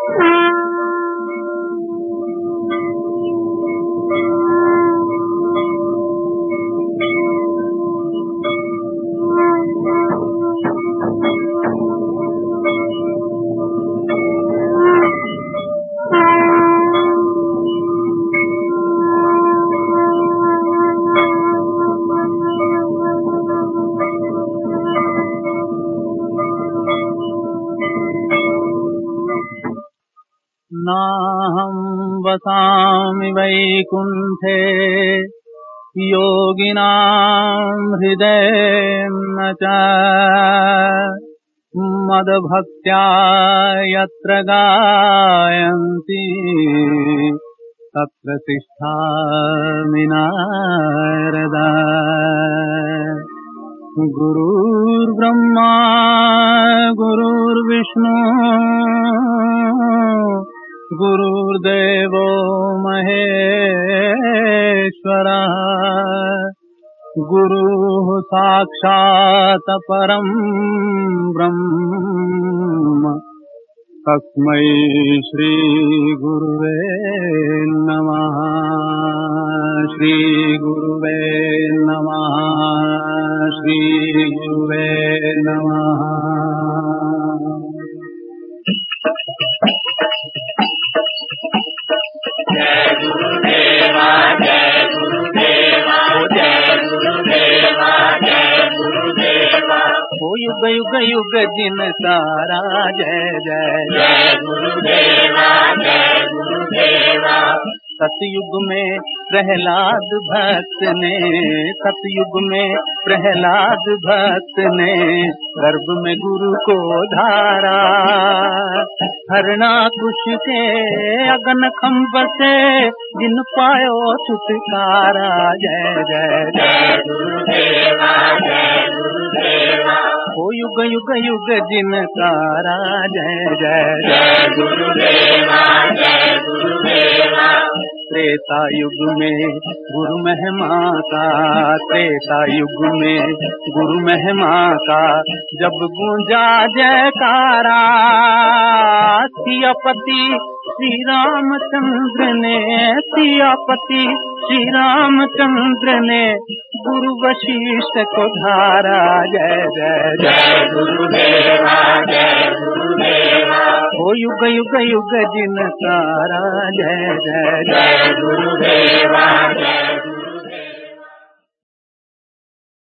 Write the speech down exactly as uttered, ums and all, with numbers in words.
नाहं वसामि वैकुण्ठे योगिनां हृदयेन च मद्भक्त्या यत्र गायन्ति तत्र तिष्ठामि नारद। गुरुर्ब्रह्मा गुरुर्विष्णु गुरुर्देवो महेश्वरः गुरुः साक्षात् परं ब्रह्म तस्मै श्री गुरुवे नमः। श्री गुरुवे नमः। श्री गुरुवे नमः। जय गुरुदेवा जय गुरुदेवा जय गुरुदेवा जय गुरुदेवा। ओ युग युग युग जिन तारा जय जय जय गुरुदेवा जय गुरुदेवा। सतयुग में प्रहलाद भक्त ने सतयुग में प्रहलाद भक्त ने गर्भ में गुरु को धारा। हरणाकुश के अगन खम्भ से जिन पायो छुटकारा। जय जय जय गुरुदेवा जय गुरुदेवा। ओ युग युग युग जिन तारा जय जय जय गुरुदेवा जय गुरुदेवा। त्रेता युग में गुरु महिमा का त्रेता युग में गुरु महिमा का जब गूंजा जयकारा। सियापति श्री रामचंद्र ने सियापति श्री रामचंद्र ने गुरु वशिष्ठ को धारा। जय जय जय गुरुदेवा जय गुरुदेवा। ओ युग युग युग जिन तारा जय जय जय गुरुदेवा जय